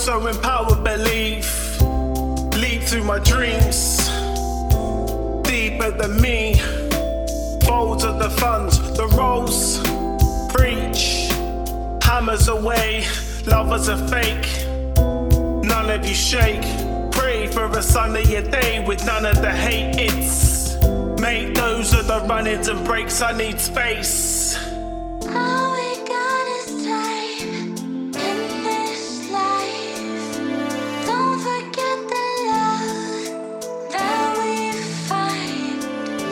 so empowered, believe. Leap through my dreams, deeper than me. Folds of the funds, the roles. Preach, hammers away, lovers are fake. None of you shake. Pray for a sunnier day with none of the hate. It's make those are the run-ins and breaks. I need space. All we got is time in this life. Don't forget the love that we find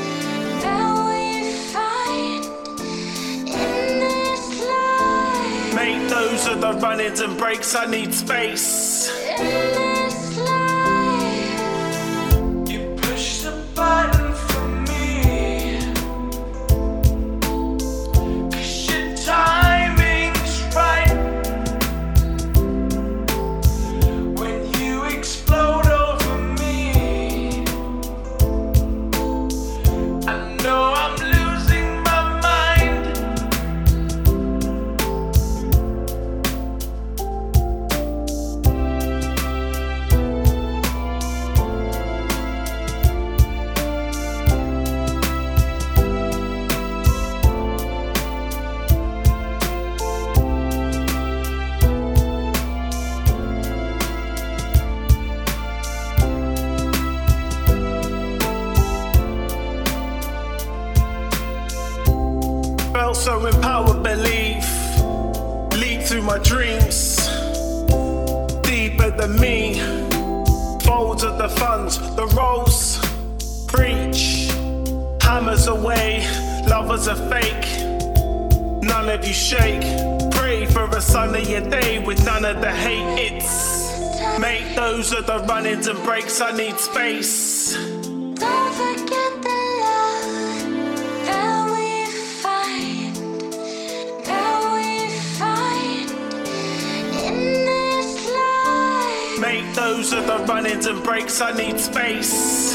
in this life. Make those are the run-ins and breaks. I need space. In this life, You push the button for me, 'cause your timing's right. When you explode over me, I know I'm losing my mind. Felt so empowered, believe. Leap through my dreams, deeper than me. Folds of the funds, the roles. Preach, hammers away, lovers are fake. None of you shake. Pray for a sunnier day with none of the hate. It's make those are the run-ins and breaks. I need space. don't forget the love that we find in this life. Make those are the run-ins and breaks. I need space.